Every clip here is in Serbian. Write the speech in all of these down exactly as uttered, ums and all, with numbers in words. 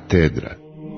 katedra.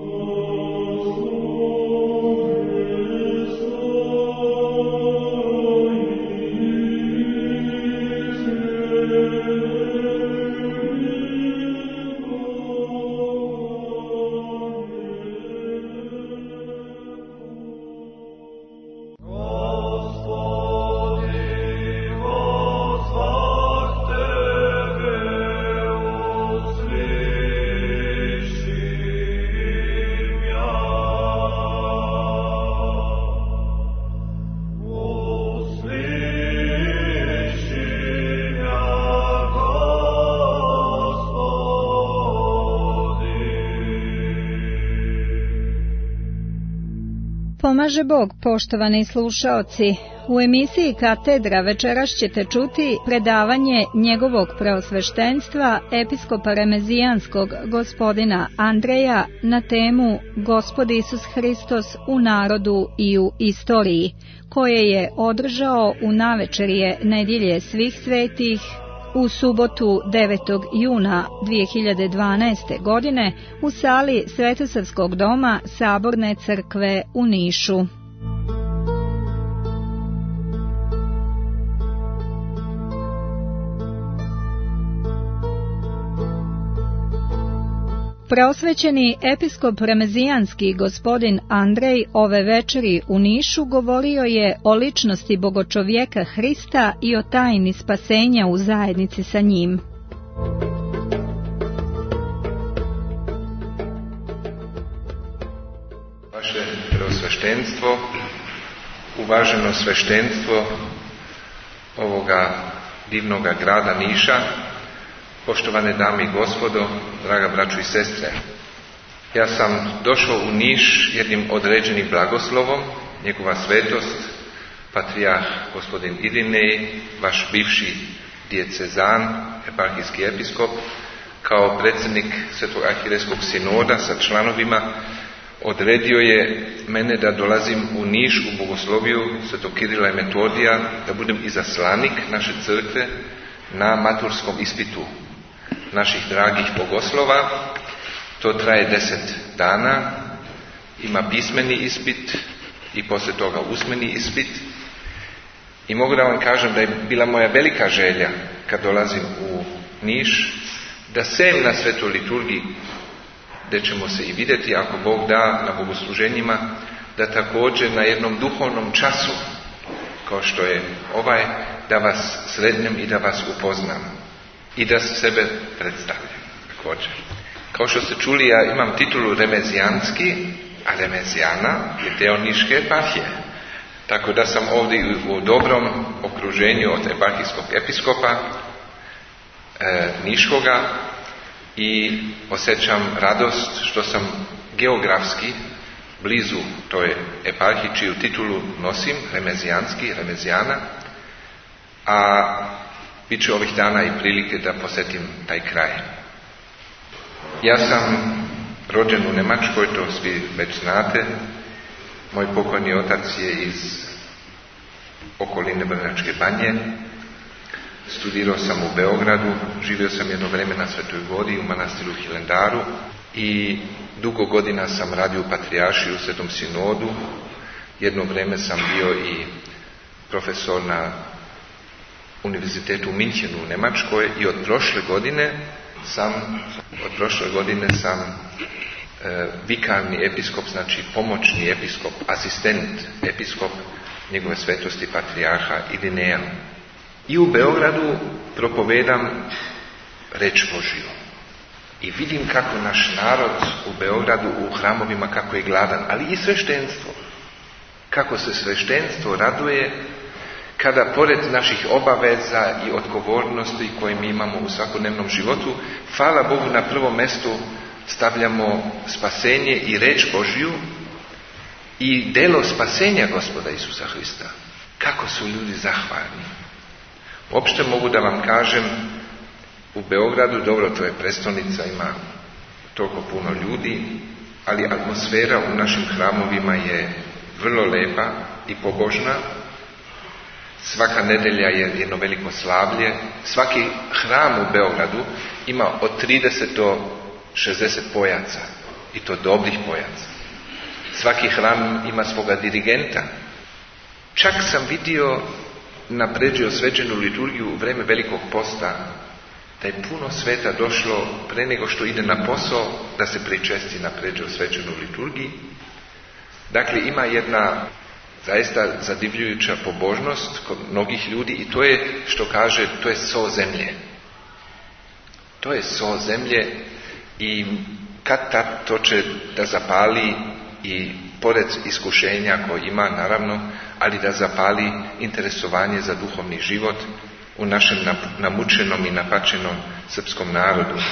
Pomaže Bog, poštovani slušaoci. U emisiji Katedra večeras ćete čuti predavanje njegovog preosveštenstva, episkopa remezijanskog gospodina Andreja, na temu Gospod Isus Hristos u narodu i u istoriji, koje je održao u navečerje nedjelje svih svetih u subotu devetog juna dvije hiljade dvanaeste. godine u sali Svetosavskog doma Saborne crkve u Nišu. Preosvećeni episkop remezijanski gospodin Andrej ove večeri u Nišu govorio je o ličnosti bogočovjeka Hrista i o tajni spasenja u zajednici sa njim. Vaše preosveštenstvo, uvaženo sveštenstvo ovoga divnoga grada Niša, poštovane dame i gospodo, draga braćo i sestre, ja sam došao u Niš jednim određenim blagoslovom, njegova svetost, patrijarh gospodin Irinej, vaš bivši dijecezan, eparhijski episkop, kao predsjednik Svetog arhirejskog sinoda sa članovima, odredio je mene da dolazim u Niš u bogosloviju Svetog Kirila i Metodija, da budem izaslanik naše crkve na maturskom ispitu naših dragih bogoslova. To traje deset dana, ima pismeni ispit i poslije toga usmeni ispit. I mogu da vam kažem da je bila moja velika želja kad dolazim u Niš, da sem na svetoj liturgiji, gdje ćemo se i vidjeti ako Bog da na bogosluženjima, da također na jednom duhovnom času, kao što je ovaj, da vas sretnem i da vas upoznam i da sebe predstavljam također. Kao što ste čuli, ja imam titulu remezijanski, a remezijana je deo Niške eparhije. Tako da sam ovdje u dobrom okruženju od eparhijskog episkopa e, Niškoga i osjećam radost što sam geografski blizu toj eparhiji čiju titulu nosim, remezijanski, remezijana, a bit će ovih dana i prilike da posjetim taj kraj. Ja sam rođen u Njemačkoj, to svi već znate. Moj pokojni otac je iz okoline Vrnjačke Banje. Studirao sam u Beogradu, živio sam jedno vrijeme na Svetoj Gori u manastiru Hilandaru i dugo godina sam radio u patrijaršiji u Svetom sinodu. Jedno vrijeme sam bio i profesor na univerzitetu u Minchenu u Njemačkoj i od prošle godine sam, od prošle godine sam e, vikarni episkop, znači pomoćni episkop, asistent episkop njegove svetosti patrijarha Irineja. I u Beogradu propovedam reč Božju. I vidim kako naš narod u Beogradu u hramovima kako je gladan, ali i sveštenstvo. Kako se sveštenstvo raduje kada pored naših obaveza i odgovornosti koje mi imamo u svakodnevnom životu, hvala Bogu, na prvo mjesto stavljamo spasenje i reč Božju i delo spasenja Gospoda Isusa Hrista. Kako su ljudi zahvalni. Uopšte mogu da vam kažem, u Beogradu, dobro, to je prestolnica, ima toliko puno ljudi, ali atmosfera u našim hramovima je vrlo lepa i pobožna. Svaka nedelja je jedno veliko slavlje. Svaki hram u Beogradu ima od trideset do šezdeset pojaca. i to dobrih pojaca. Svaki hram ima svoga dirigenta. Čak sam vidio na pređeo svećenu liturgiju u vreme Velikog posta da je puno sveta došlo pre nego što ide na posao da se pričesti na pređeo svećenu liturgiji. Dakle, ima jedna zaista zadivljujuća pobožnost kod mnogih ljudi i to je, što kaže, to je so zemlje. To je so zemlje i kad tad to će da zapali i pored iskušenja koje ima, naravno, ali da zapali interesovanje za duhovni život u našem namučenom i napačenom srpskom narodu.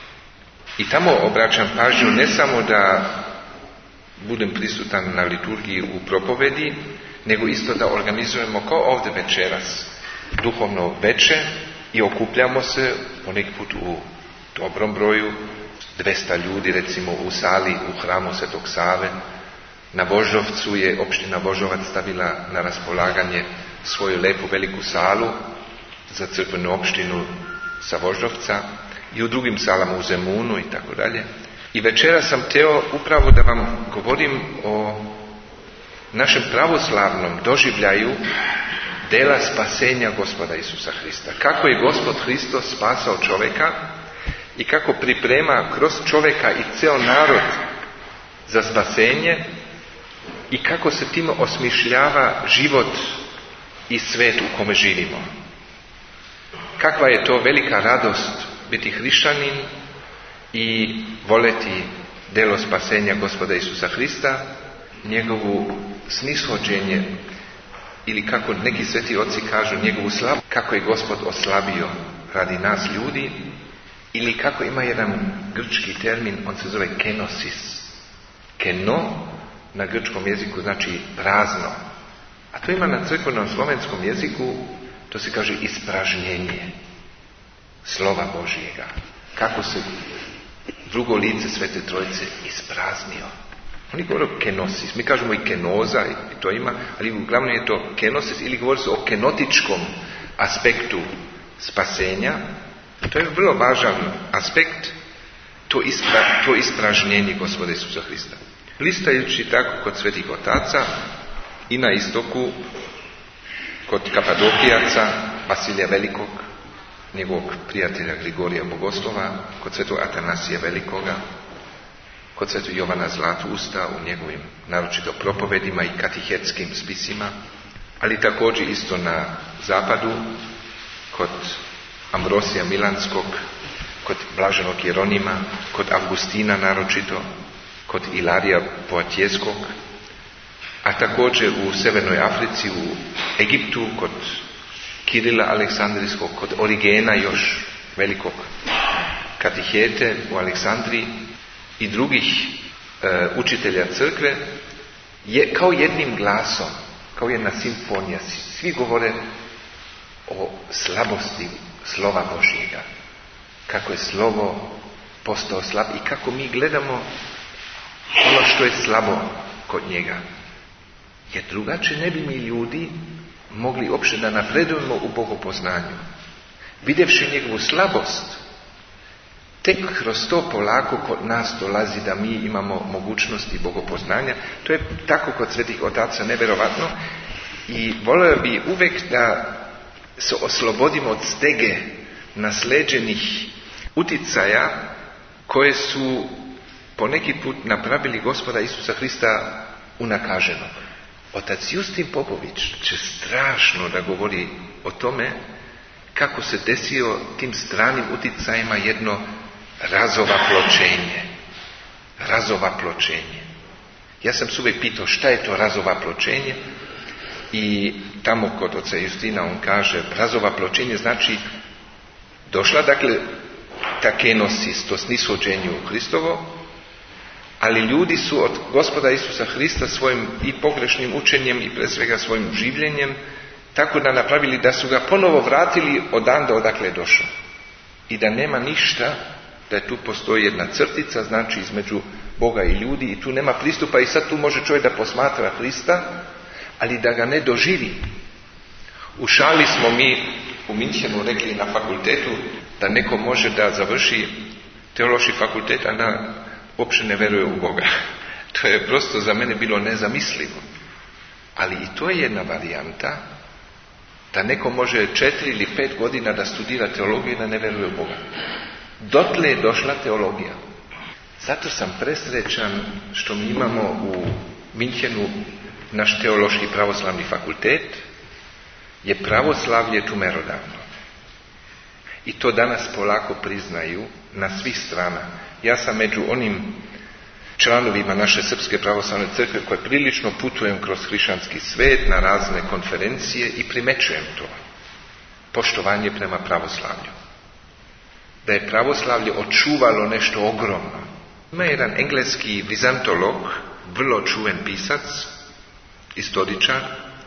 I tamo obraćam pažnju ne samo da budem prisutan na liturgiji u propovedi, nego isto da organizujemo kao ovdje večeras duhovno veče i okupljamo se poneki put u dobrom broju, dvesta ljudi recimo u sali u hramu Svetog Save. Na Voždovcu je opština Voždovac stavila na raspolaganje svoju lepu veliku salu za crkvenu opštinu sa Voždovca i u drugim salama u Zemunu i tako dalje. I večera sam teo upravo da vam govorim o našem pravoslavnom doživljaju dela spasenja Gospoda Isusa Hrista. Kako je Gospod Hristos spasao čovjeka i kako priprema kroz čovjeka i ceo narod za spasenje i kako se time osmišljava život i svet u kome živimo. Kakva je to velika radost biti hrišćanin i voleti delo spasenja Gospoda Isusa Hrista, njegovu snishođenje ili kako neki sveti oci kažu, njegovu slavu, kako je Gospod oslabio radi nas ljudi, ili kako ima jedan grčki termin, on se zove kenosis. Keno na grčkom jeziku znači prazno, a to ima na crkvenom slovenskom jeziku, to se kaže ispražnjenje slova Božjega. Kako se drugo lice Svete Trojice ispraznio. Oni govore o kenosis, mi kažemo i kenoza, i to ima, ali uglavnom je to kenosis, ili govori se o kenotičkom aspektu spasenja. To je vrlo važan aspekt, to, ispra, to ispražnjenje Gospoda Isusa Hrista. Listajući tako kod svetih otaca i na istoku kod Kapadokijaca, Vasilija Velikog, njegovog prijatelja Grigorija Bogoslova, kod svetog Atanasija Velikoga, kod svetog Jovana Zlatusta u njegovim naročito propovedima i katihetskim spisima, ali također isto na zapadu kod Ambrosija Milanskog, kod Blaženog Jeronima, kod Avgustina naročito, kod Ilarija Poatijskog, a također u Severnoj Africi, u Egiptu, kod Kirila Aleksandrijskog, kod Origena još velikog katihete u Aleksandriji i drugih e, učitelja crkve, je kao jednim glasom, kao jedna simfonija, svi govore o slabosti slova Božjega, kako je slovo postao slab i kako mi gledamo ono što je slabo kod njega. Jer drugačije ne bi mi ljudi mogli uopće da napredujemo u bogopoznanju. Vidjevši njegovu slabost, tek kroz to polako kod nas dolazi da mi imamo mogućnosti bogopoznanja. To je tako kod svetih otaca nevjerovatno i volio bi uvijek da se oslobodimo od stege nasleđenih uticaja koje su poneki put napravili Gospoda Isusa Hrista unakaženog. Otac Justin Popović će strašno da govori o tome kako se desio tim stranim uticajima jedno razovapločenje. Razovapločenje. Ja sam se uvijek pitao šta je to razovapločenje i tamo kod oca Justina on kaže razovapločenje znači došla dakle ta kenosis, to snishođenje u Hristovo, ali ljudi su od Gospoda Isusa Hrista svojim i pogrešnim učenjem i pre svega svojim življenjem tako da napravili da su ga ponovo vratili odande odakle je došao. I da nema ništa, da tu postoji jedna crtica, znači između Boga i ljudi i tu nema pristupa i sad tu može čovjek da posmatra Hrista, ali da ga ne doživi. U šali smo mi u Minchenu rekli na fakultetu da neko može da završi teološki fakultet, a da uopće ne vjeruje u Boga. To je prosto za mene bilo nezamislivo. Ali i to je jedna varijanta da neko može četiri ili pet godina da studira teologiju i da ne vjeruje u Boga. Dotle je došla teologija. Zato sam presrećan što mi imamo u Minhenu naš teološki pravoslavni fakultet, je pravoslavlje tu merodavno. I to danas polako priznaju na svih strana. Ja sam među onim članovima naše Srpske pravoslavne crkve koje prilično putujem kroz hrišćanski svijet na razne konferencije i primećujem to. Poštovanje prema pravoslavlju. Da je pravoslavlje očuvalo nešto ogromno. Ima jedan engleski vizantolog, vrlo čuven pisac, istoričar.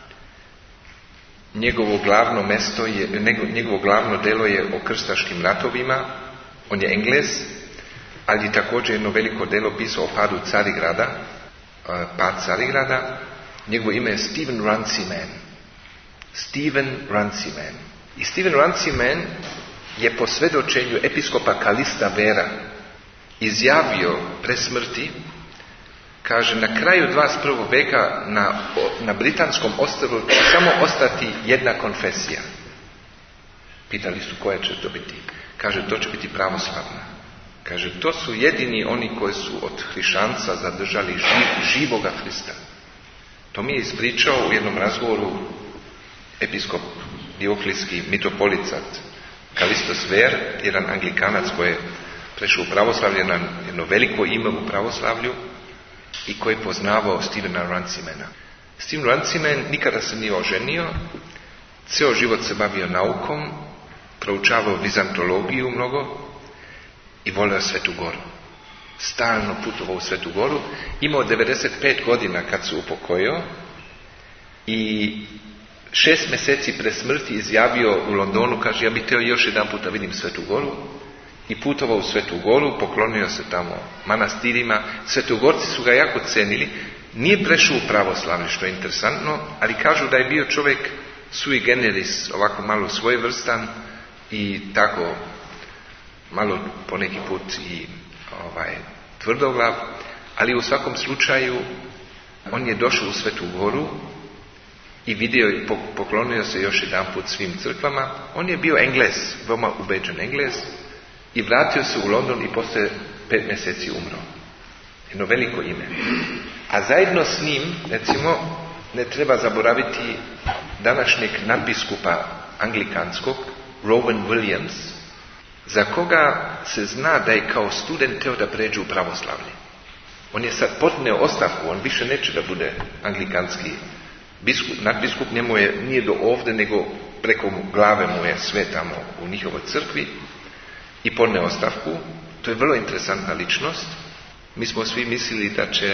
Njegovo glavno mesto je, njegovo glavno delo je o krstaškim ratovima. On je Englez, ali također jedno veliko delo pisao o padu Carigrada, pad Carigrada. Njegovo ime je Stephen Runciman. Stephen Runciman. I Stephen Runciman je po svedočenju episkopa Kalista Vera izjavio pre smrti, kaže, na kraju dvadeset prvog veka na, na britanskom ostrvu će samo ostati jedna konfesija. Pitali su koja će to biti. Kaže, to će biti pravoslavna. Kaže, to su jedini oni koji su od hrišćanca zadržali živ, živoga Hrista. To mi je ispričao u jednom razgovoru episkop Dioklijski mitropolicat Kalistos Ver, jedan anglikanac koji je prešao u pravoslavlje na jedno veliko ime u pravoslavlju i koji je poznavao Stephena Runcimana. Stephen Runciman nikada se nije oženio, ceo život se bavio naukom, proučavao vizantologiju mnogo i volio Svetu Goru. Stalno putovao u Svetu Goru, imao devedeset pet godina kad se upokojio i šest mjeseci pre smrti izjavio u Londonu, kaže, ja bih htio još jedan puta vidim Svetu Goru. I putovao u Svetu Goru, poklonio se tamo manastirima. Svetogorci su ga jako cenili. Nije prešao u pravoslavlje, što je interesantno, ali kažu da je bio čovjek sui generis, ovako malo svojevrstan i tako malo poneki put i ovaj, tvrdoglav, ali u svakom slučaju on je došao u Svetu Goru i vidio i poklonio se još jedan put svim crkvama. On je bio Englez, veoma ubeđen Englez, i vratio se u London i poslije pet mjeseci umro. Jedno veliko ime. A zajedno s njim, recimo, ne treba zaboraviti današnjeg nadbiskupa anglikanskog, Rowan Williams, za koga se zna da je kao student teo da pređe u pravoslavlje. On je sad podneo ostavku, on više neće da bude anglikanski biskup, nadbiskup, njemu je, nije do ovdje, nego preko glave mu je sve tamo u njihovoj crkvi i podneo ostavku. To je vrlo interesantna ličnost. Mi smo svi mislili da će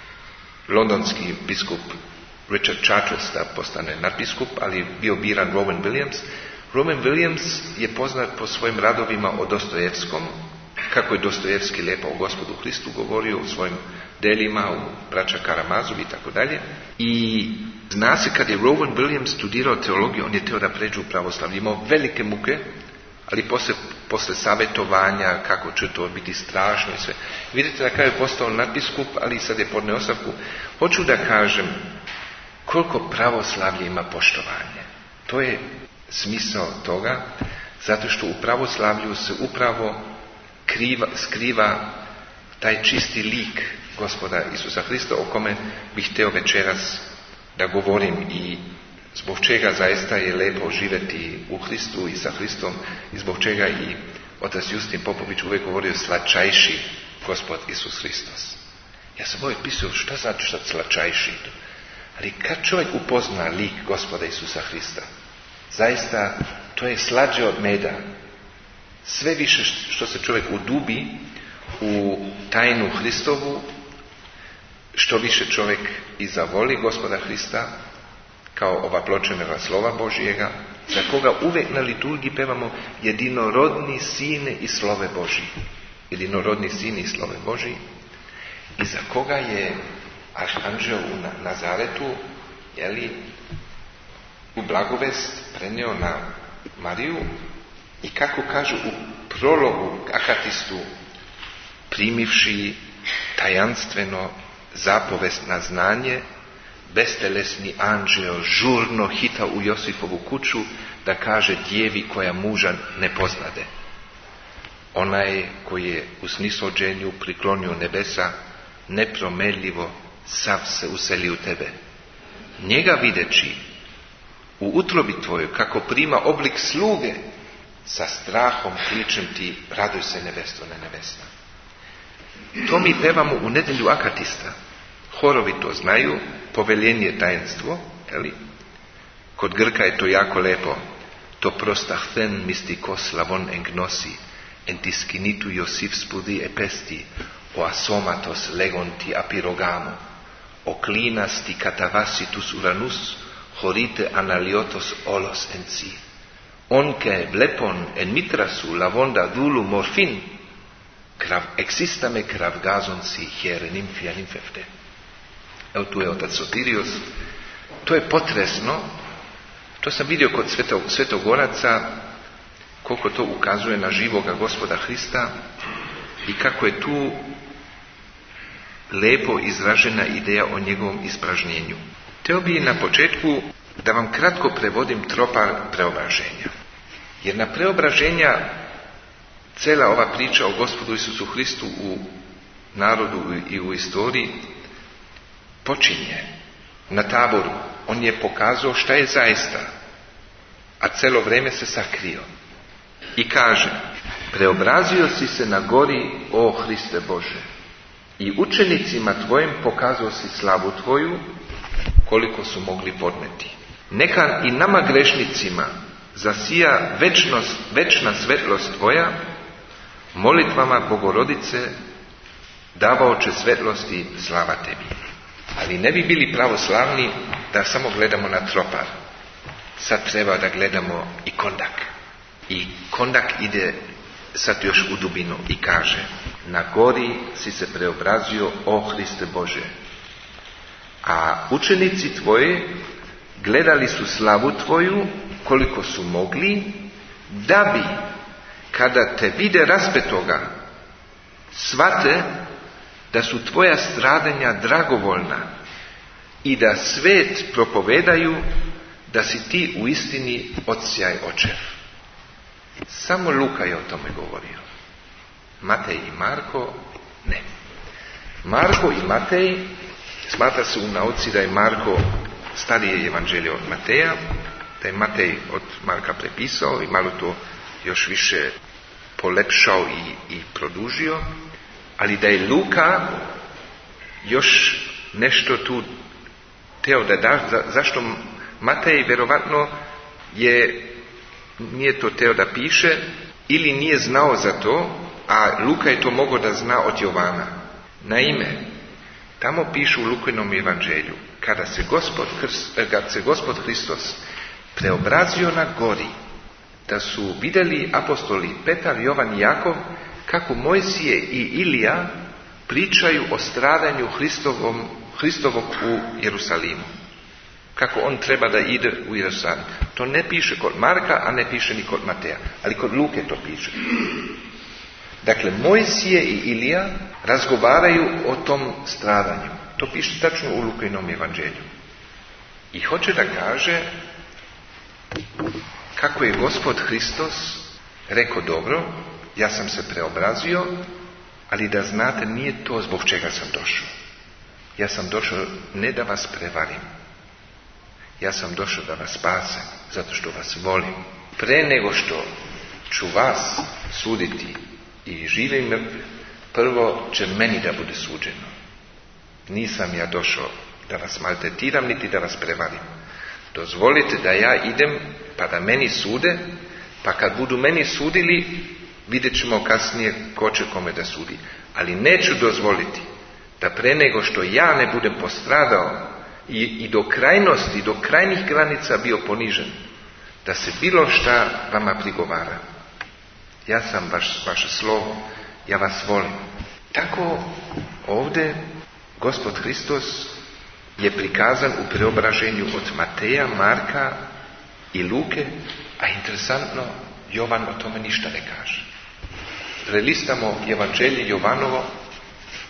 londonski biskup Richard Chartres da postane nadbiskup, ali bio biran Rowan Williams. Rowan Williams je poznat po svojim radovima o Dostojevskom, kako je Dostojevski lijepo o Gospodu Hristu govorio u svojim delima, u braća Karamazovi i tako dalje. I zna se kad je Rowan Williams studirao teologiju, on je teo da pređe u pravoslavlje. Imao velike muke, ali posle, posle savjetovanja kako će to biti strašno i sve. Vidite, na kraju je postao nadbiskup, ali sad je podneo ostavku. Hoću da kažem koliko pravoslavlje ima poštovanje. To je smisao toga, zato što u pravoslavlju se upravo kriva, skriva taj čisti lik Gospoda Isusa Hrista, o kome bih htio večeras da govorim i zbog čega zaista je lepo živjeti u Hristu i sa Hristom i zbog čega i otac Justin Popović uvijek govorio slačajši Gospod Isus Hristos. Ja sam uvijek pisao šta znači šta slačajši. Ali kad čovjek upozna lik Gospoda Isusa Hrista, zaista to je slađe od meda. Sve više što se čovjek udubi u tajnu Hristovu, što više čovjek i zavoli Gospoda Hrista, kao ovapločenoga slova Božijega, za koga uvijek na liturgiji pevamo jedinorodni Sine i Slove Božji. Jedinorodni Sine i Slove Božji. I za koga je arhanđel u Nazaretu, jeli, u blagovest prenio na Mariju i kako kažu u prologu akatistu, primivši tajanstveno zapovest na znanje, bestelesni anđeo žurno hita u Josifovu kuću da kaže djevi koja muža ne poznade. Onaj koji je u snisođenju priklonio nebesa, nepromeljivo sav se useli u tebe. Njega videći u utrobi tvojoj kako prima oblik sluge, sa strahom kličem ti, raduj se nevesto na nevesta. To mi pevamo u nedjelju akatista. Horovi to znaju, poveljenje tajenstvo, jeli? Kod Grka je to jako lepo. To prostahten mystikos lavon engnosi, entiskinitu Josif spudi epesti, o asomatos legonti apirogamo, o klinasti katavasitus uranus, horite analiotos olos ensi. Onke blepon en mitrasu lavonda dulu morfin, krav existame krav gazonsi hiere nimfia nimfefte. Evo tu je otac Sotirios. To je potresno. To sam vidio kod svetog, svetogoraca, koliko to ukazuje na živoga Gospoda Hrista i kako je tu lepo izražena ideja o njegovom ispražnjenju. Htio bi na početku da vam kratko prevodim tropar preobraženja. Jer na preobraženja cela ova priča o Gospodu Isusu Hristu u narodu i u istoriji počinje na Taboru. On je pokazao šta je zaista, a celo vrijeme se sakrio. I kaže, preobrazio si se na gori, o Hriste Bože, i učenicima tvojim pokazao si slavu tvoju, koliko su mogli podneti. Neka i nama grešnicima zasija večnost, večna svetlost tvoja, molitvama Bogorodice davao će svetlosti slava tebi. Ali ne bi bili pravoslavni da samo gledamo na tropar. Sad treba da gledamo i kondak. I kondak ide sad još u dubinu i kaže, na gori si se preobrazio, o Hriste Bože. A učenici tvoji gledali su slavu tvoju koliko su mogli, da bi, kada te vide raspetoga, shvate da su tvoja stradanja dragovoljna i da svet propovedaju da si ti u istini odsjaj očev. Samo Luka je o tome govorio. Matej i Marko ne. Marko i Matej, smatra se u nauci da je Marko starije evanđelje od Mateja, da je Matej od Marka prepisao i malo to još više polepšao i, i produžio, ali da je Luka još nešto tu teo da da, za, zašto Matej vjerovatno je, nije to teo da piše ili nije znao za to, a Luka je to mogao da zna od Jovana. Naime, tamo pišu u Lukinom evanđelju, kada se Gospod, kada se Gospod Hristos preobrazio na gori, da su vidjeli apostoli Petar, Jovan i Jakov kako Mojsije i Ilija pričaju o stradanju Hristovom, Hristovog u Jerusalimu. Kako on treba da ide u Jerusalim. To ne piše kod Marka, a ne piše ni kod Mateja. Ali kod Luke to piše. Dakle, Mojsije i Ilija razgovaraju o tom stradanju. To piše tačno u Lukinom evanđelju. I hoće da kaže kako je Gospod Hristos rekao, dobro, ja sam se preobrazio, ali da znate, nije to zbog čega sam došao. Ja sam došao ne da vas prevarim. Ja sam došao da vas spasem, zato što vas volim. Pre nego što ću vas suditi i žive i mrtve, prvo će meni da bude suđeno. Nisam ja došao da vas maltretiram, niti da vas prevarim. Dozvolite da ja idem, pa da meni sude, pa kad budu meni sudili, vidjet ćemo kasnije ko će kome da sudi. Ali neću dozvoliti da pre nego što ja ne budem postradao i, i do krajnosti, do krajnjih granica bio ponižen, da se bilo šta vama prigovara. Ja sam vaš, vaše slovo, ja vas volim. Tako ovdje Gospod Hristos je prikazan u preobraženju od Mateja, Marka i Luke, a interesantno, Jovan o tome ništa ne kaže. Prelistamo evanđelje Jovanovo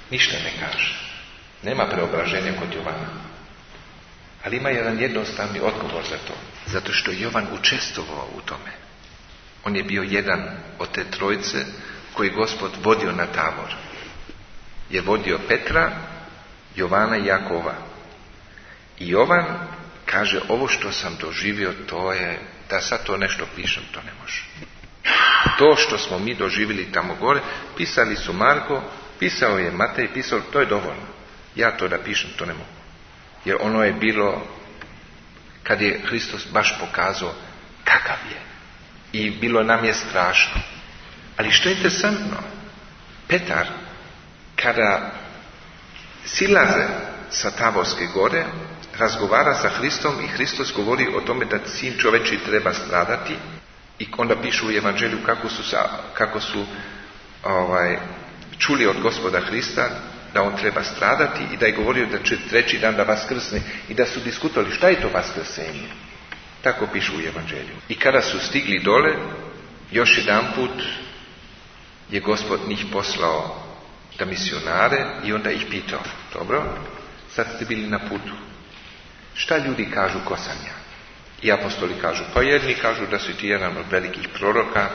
Ništa ne kaže. Nema preobraženja kod Jovana. Ali ima jedan jednostavni odgovor za to. Zato što je Jovan učestvovao u tome. On je bio jedan od te trojice koji Gospod vodio na Tabor. Je vodio Petra, Jovana i Jakova. I Jovan kaže, ovo što sam doživio, to je, da sad to nešto pišem, to ne može. To što smo mi doživjeli tamo gore, pisali su Marko, pisao je Matej, pisao, to je dovoljno. Ja to da pišem, to ne mogu. Jer ono je bilo, kad je Hristos baš pokazao kakav je. I bilo nam je strašno. Ali što je interesantno, Petar, kada silaze sa Taborske gore, razgovara sa Hristom i Hristos govori o tome da sin čoveči treba stradati i onda pišu u evanđelju kako su, kako su ovaj, čuli od Gospoda Hrista da on treba stradati i da je govorio da će treći dan da vaskrsne i da su diskutovali šta je to vaskrsenje. Tako pišu u evanđelju. I kada su stigli dole, još jedan put je Gospod njih poslao da misionare i onda ih pitao, dobro, sad ste bili na putu. Šta ljudi kažu ko sam ja? I apostoli kažu, pa jedni kažu da si ti jedan od velikih proroka,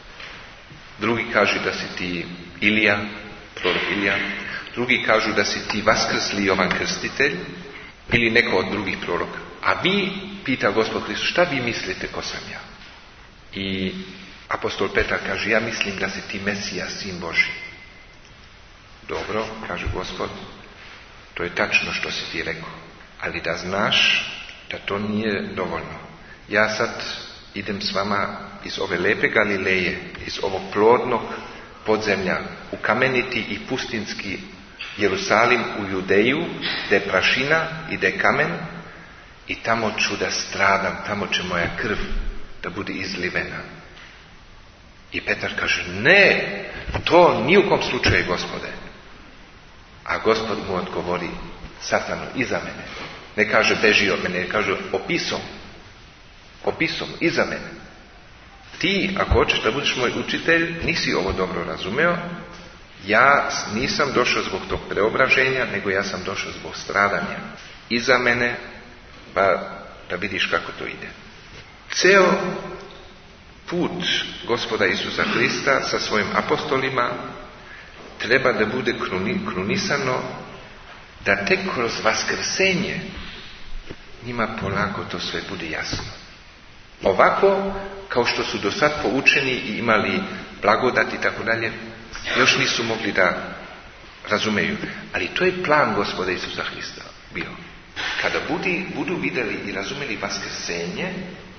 drugi kažu da si ti Ilija, prorok Ilija, drugi kažu da si ti vaskrsli Jovan Krstitelj ili neko od drugih proroka. A vi, pita Gospod Hristos, šta vi mislite ko sam ja? I apostol Petar kaže, ja mislim da si ti Mesija, sin Božji. Dobro, kaže Gospod, to je tačno što si ti rekao, ali da znaš da to nije dovoljno. Ja sad idem s vama iz ove lepe Galileje, iz ovog plodnog podzemlja, ukameniti i pustinski Jerusalim u Judeju, gdje je prašina i gdje je kamen, i tamo ću da stradam, tamo će moja krv da bude izlivena. I Petar kaže, ne, to ni u kom slučaju, Gospode. A Gospod mu odgovori, Satanu, iza mene. Ne kaže beži od mene, ne kaže opisom. Opisom, iza mene. Ti, ako hoćeš da budeš moj učitelj, nisi ovo dobro razumeo. Ja nisam došao zbog tog preobraženja, nego ja sam došao zbog stradanja. Iza mene, pa da vidiš kako to ide. Ceo put Gospoda Isusa Hrista sa svojim apostolima treba da bude kruni, krunisano, da tek kroz vaskrsenje njima polako to sve bude jasno. Ovako, kao što su do sad poučeni i imali blagodat i tako dalje, još nisu mogli da razumeju. Ali to je plan Gospoda Isusa Hrista bio. Kada budi, budu vidjeli i razumeli vaskrsenje,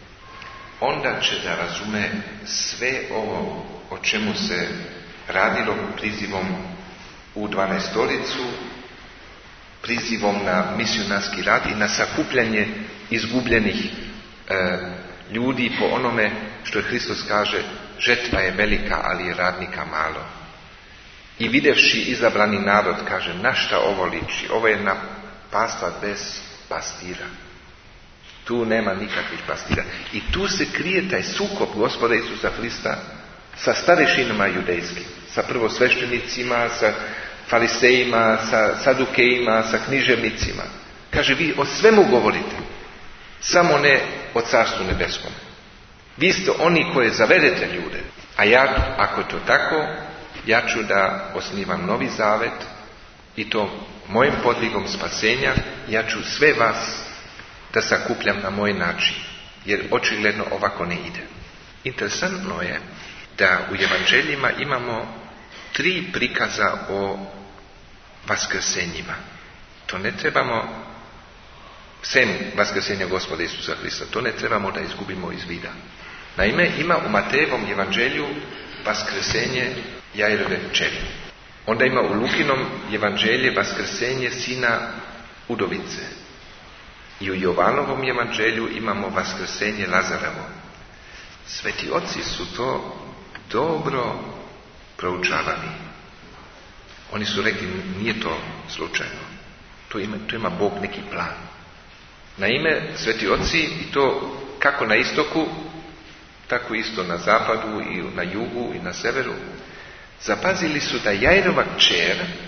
onda će da razume sve ovo o čemu se radilo prizivom u dvanaestolicu, prizivom na misionarski rad i na sakupljanje izgubljenih e, ljudi po onome što je Hristos kaže, žetva je velika, ali je radnika malo. I videvši izabrani narod, kaže, na šta ovo liči? Ovo je na pastva bez pastira. Tu nema nikakvih pastira. I tu se krije taj sukob Gospoda Isusa Hrista sa starešinama judejskim, sa prvosveštenicima, sa farisejima, sa sadukejima, sa književnicima. Kaže, vi o svemu govorite, samo ne o Carstvu nebeskom. Vi ste oni koji zavedete ljude, a ja, ako to tako, ja ću da osnivam novi zavet i to mojim podvigom spasenja, ja ću sve vas da sakupljam na moj način, jer očigledno ovako ne ide. Interesantno je da u evanđeljima imamo tri prikaza o vaskrsenjima. To ne trebamo, sem vaskrsenja Gospoda Isusa Hrista, to ne trebamo da izgubimo iz vida. Naime, ima u Matejevom evanđelju vaskrsenje Jairove kćeri. Onda ima u Lukinom evanđelje vaskrsenje sina udovice. I u Jovanovom evanđelju imamo vaskrsenje Lazarevo. Sveti oci su to dobro proučavali. Oni su rekli, nije to slučajno. To ima, to ima Bog neki plan. Naime, sveti oci, i to kako na istoku, tako isto na zapadu i na jugu i na severu, zapazili su da Jairova kćer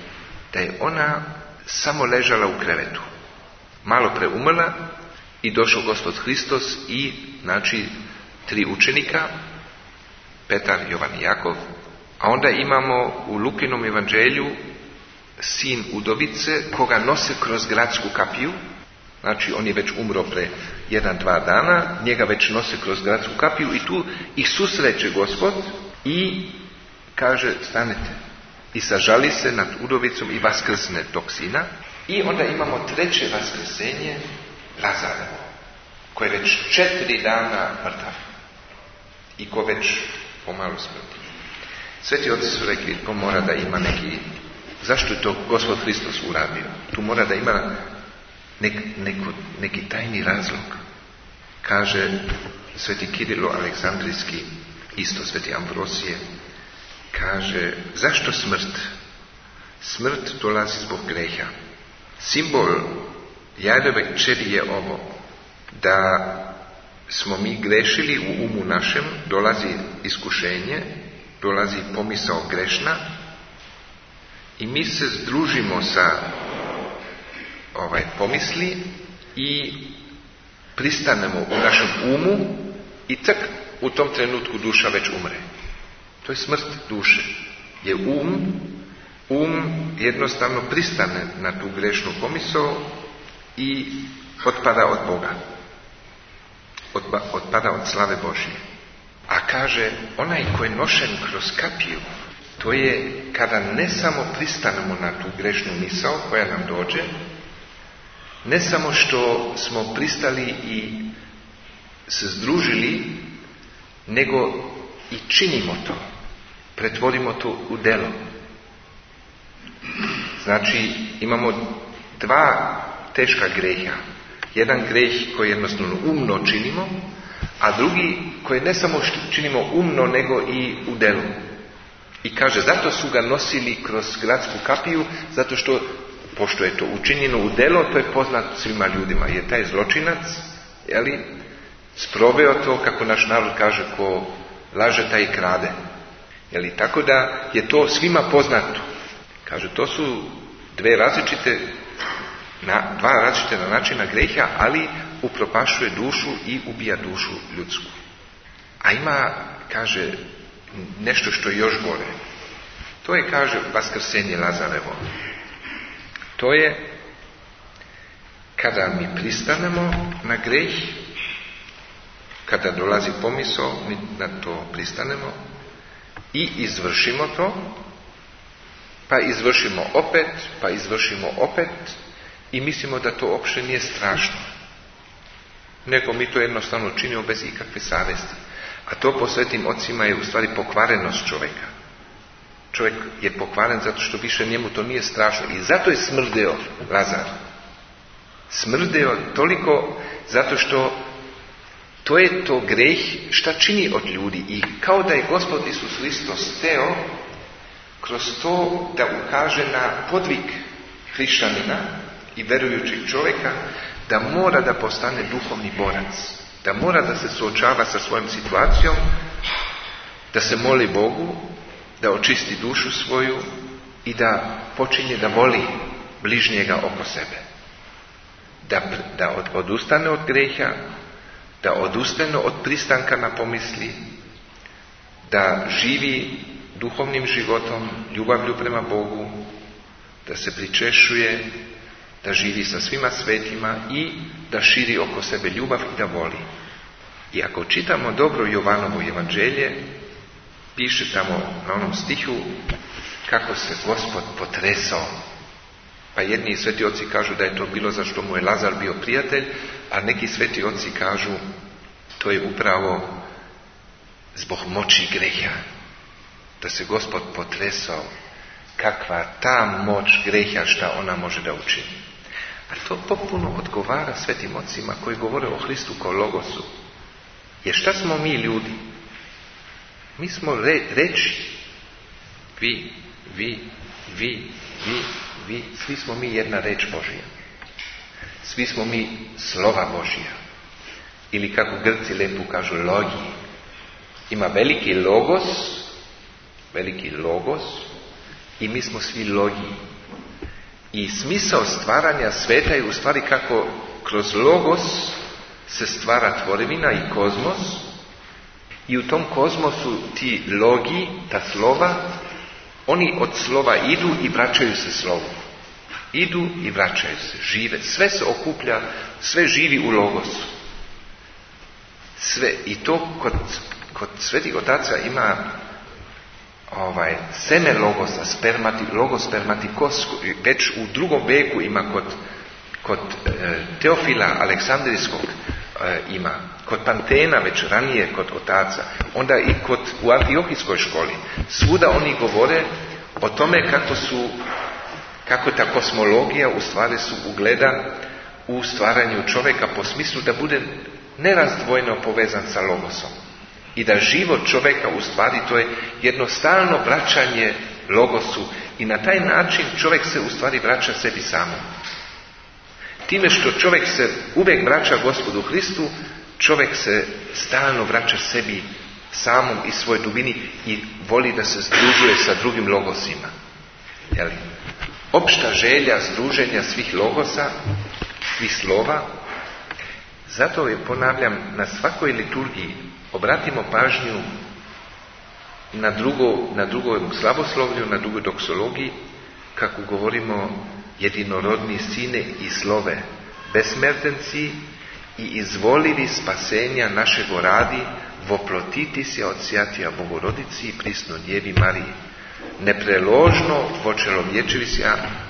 da je ona samo ležala u krevetu. Malo pre umrla i došao Gospod Hristos i, znači, tri učenika, Petar, Jovan i Jakov, a onda imamo u Lukinom evanđelju sin udovice koga nose kroz gradsku kapiju, znači on je već umro pre jedan, dva dana, njega već nose kroz gradsku kapiju i tu ih susreće Gospod i kaže stanete i sažali se nad udovicom i vaskrsne tog sina. I onda imamo treće vaskrsenje Lazara, koji je već četiri dana mrtav i ko već pomalo smrti. Sveti oci su rekli, to mora da ima neki, zašto je to Gospod Hristos uradio? Tu mora da ima nek, neko, neki tajni razlog. Kaže sveti Kirilo Aleksandrijski, isto sveti Ambrosije, kaže, zašto smrt? Smrt dolazi zbog greha. Simbol Jadove kćeri je ovo, da smo mi grešili u umu našem, dolazi iskušenje, dolazi pomisao grešna i mi se združimo sa ovaj pomisli i pristanemo u našem umu i tak u tom trenutku duša već umre. To je smrt duše. Je um, um jednostavno pristane na tu grešnu pomisao i otpada od Boga. Otba, otpada od slave Božje. A kaže, onaj koji je nošen kroz kapiju, to je kada ne samo pristanemo na tu grešnu misao koja nam dođe, ne samo što smo pristali i se združili, nego i činimo to. Pretvorimo to u delo. Znači, imamo dva teška greha. Jedan greh koji jednostavno umno činimo, a drugi koji ne samo činimo umno, nego i u delu. I kaže, zato su ga nosili kroz gradsku kapiju, zato što, pošto je to učinjeno u delo, to je poznat svima ljudima. Je taj zločinac, jeli, sproveo to, kako naš narod kaže, ko laže taj i krade. Jeli, tako da je to svima poznato. Kaže, to su dve različite, na, dva različite načina greha, ali upropašuje dušu i ubija dušu ljudsku. A ima, kaže, nešto što je još gore. To je, kaže, vaskrsenje Lazarevo. To je kada mi pristanemo na greh, kada dolazi pomisao, mi na to pristanemo i izvršimo to, pa izvršimo opet, pa izvršimo opet i mislimo da to uopšte nije strašno. Nego mi to jednostavno činimo bez ikakve savesti. A to po svetim ocima je u stvari pokvarenost čovjeka. Čovjek je pokvaren zato što više njemu to nije strašno. I zato je smrdeo Lazar. Smrdeo toliko zato što to je to greh šta čini od ljudi. I kao da je Gospod Isus Hristos hteo kroz to da ukaže na podvig hrišćanina i verujućeg čovjeka, da mora da postane duhovni borac, da mora da se suočava sa svojom situacijom, da se moli Bogu, da očisti dušu svoju i da počinje da voli bližnjega oko sebe. Da, da od, odustane od greha, da odustane od pristanka na pomisli, da živi duhovnim životom, ljubavlju prema Bogu, da se pričešuje, da živi sa svima svetima i da širi oko sebe ljubav i da voli. I ako čitamo dobro Jovanovo evanđelje, piše tamo na onom stihu kako se Gospod potresao. Pa jedni sveti oci kažu da je to bilo zašto mu je Lazar bio prijatelj, a neki sveti oci kažu to je upravo zbog moći greha. Da se Gospod potresao. Kakva ta moć greha šta ona može da učini. A to popuno odgovara svetim ocima koji govore o Hristu kao logosu. Jer šta smo mi ljudi? Mi smo re, reči. Vi, vi, vi, vi, vi. Svi smo mi jedna reč Božja. Svi smo mi slova Božja. Ili kako Grci lepo kažu logi. Ima veliki logos, veliki logos i mi smo svi logi. I smisao stvaranja sveta je u stvari kako kroz logos se stvara tvorevina i kozmos, i u tom kozmosu ti logi, ta slova, oni od slova idu i vraćaju se slovu. Idu i vraćaju se, žive. Sve se okuplja, sve živi u logosu. Sve. I to kod, kod svetih otaca ima ovaj, seme logosa, spermati, logospermatikos, već u drugom veku ima kod, kod e, Teofila Aleksandrijskog e, ima, kod Pantena već ranije kod otaca, onda i kod, u Antiohijskoj školi. Svuda oni govore o tome kako su, kako ta kosmologija u stvari su ugleda u stvaranju čovjeka po smislu da bude nerazdvojno povezan sa logosom. I da život čovjeka u stvari to je jednostavno vraćanje logosu i na taj način čovjek se u stvari vraća sebi samom. Time što čovjek se uvijek vraća Gospodu Hristu, čovjek se stalno vraća sebi samom i svoj dubini i voli da se združuje sa drugim logosima. Jeli? Opšta želja združenja svih logosa, svih slova. Zato je, ponavljam, na svakoj liturgiji obratimo pažnju na, drugo, na drugom slavoslovlju, na drugoj doksologiji, kako govorimo jedinorodni sine i slove, besmrtenci i izvolivi spasenja našego radi, voplotiti se od sjatija Bogorodici i prisno Djevi Mariji. Nepreložno počelovječevi se,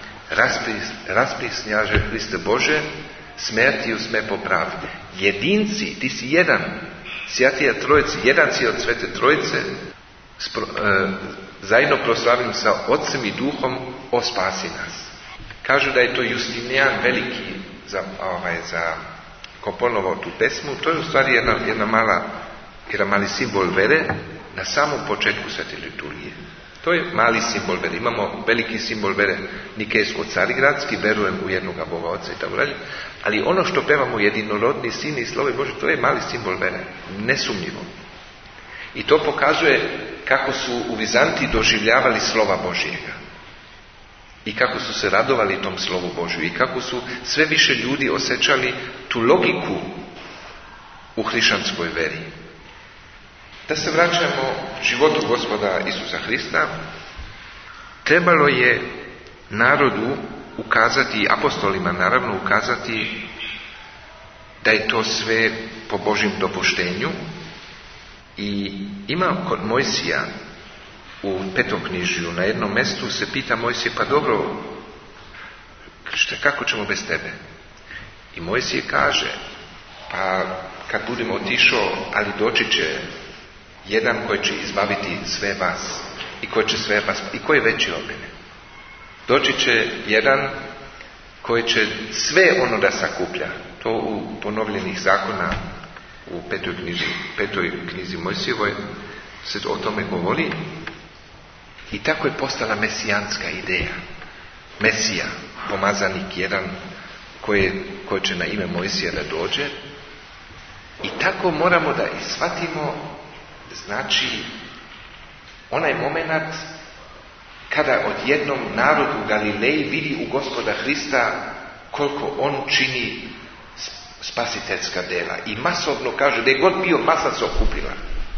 rasprisnjaže Hriste Bože, smrtiju sme popraviti. Jedinci, ti si jedan, sjatija Trojice, jedan si od Svete Trojice, spro, e, zajedno proslavim sa Otcem i Duhom, o spasi nas. Kažu da je to Justinijan veliki za, ovaj, za komponovao tu pesmu. To je u stvari jedna, jedna mala, jedan mali simbol vere na samom početku Svete liturgije. To je mali simbol vere. Imamo veliki simbol vere Nikejsko-Carigradski, verujem u jednoga Boga Oca i tako dalje. Ali ono što pevamo, jedinorodni sin i slovo Bože, to je mali simbol vere. Nesumnjivo. I to pokazuje kako su u Vizantiji doživljavali slova Božjega. I kako su se radovali tom slovu Božju. I kako su sve više ljudi osjećali tu logiku u hrišćanskoj veri. Da se vraćamo životu Gospoda Isusa Hrista, trebalo je narodu ukazati, apostolima naravno ukazati da je to sve po Božjem dopuštenju. I ima kod Mojsija u Petoknjižju na jednom mjestu se pita Mojsije, pa dobro, šta, kako ćemo bez tebe? I Mojsije kaže, pa kad budemo otišao, ali doći će jedan koji će izbaviti sve vas i koji će sve vas, i koji je veći od mene. Doći će jedan koji će sve ono da sakuplja. To u ponovljenih zakona u petoj knjizi, petoj knjizi Mojsijevoj se o tome govori. I tako je postala mesijanska ideja. Mesija, pomazanik jedan koji, koji će na ime Mojsija da dođe. I tako moramo da ishvatimo, znači, onaj moment kada odjednom narod u Galileji vidi u Gospoda Hrista koliko on čini spasiteljska dela. I masovno kaže, da je god bio, masa se okupila.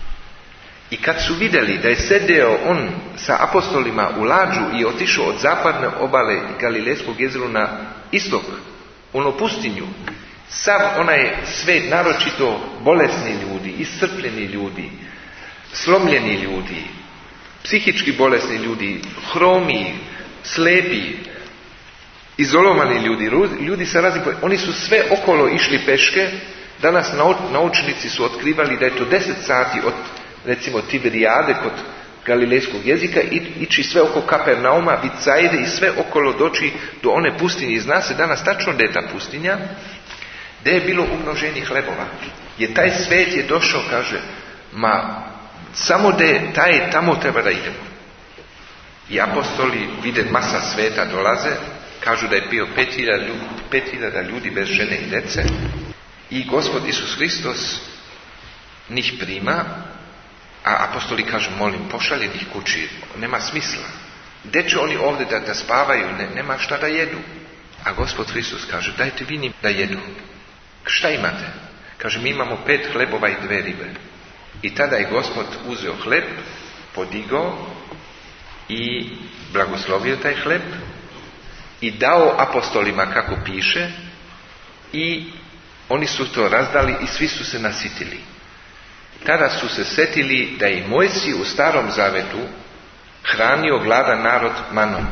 I kad su vidjeli da je sedeo on sa apostolima u lađu i otišao od zapadne obale Galilejskog jezera na istok, ono pustinju, sav onaj svet, naročito bolesni ljudi, iscrpljeni ljudi, slomljeni ljudi, psihički bolesni ljudi, hromi, slepi, izolovani ljudi, ljudi sa raznim, oni su sve okolo išli peške. Danas naučnici su otkrivali da je to deset sati od, recimo, Tiberijade kod galilejskog jezika, ići sve oko Kapernauma, Vicajde i sve okolo doći do one pustinje. I zna se danas tačno da je ta pustinja, da je bilo umnoženje hlebova. Jer taj svet je došao, kaže, ma samo da je taj, tamo treba da idemo. I apostoli vide, masa sveta dolaze, kažu da je bio pet hiljada ljudi bez žene i dece. I Gospod Isus Hristos njih prima, a apostoli kažu, molim, pošalje njih kući, nema smisla. gdje će oni ovdje da, da spavaju, ne, nema šta da jedu. A Gospod Hristos kaže, dajte vi njim da jedu. Šta imate? Kaže, mi imamo pet hlebova i dve ribe. I tada je Gospod uzeo hleb, podigao i blagoslovio taj hleb i dao apostolima kako piše i oni su to razdali i svi su se nasitili. Tada su se setili da je Mojsije u Starom Zavetu hranio gladan narod manom.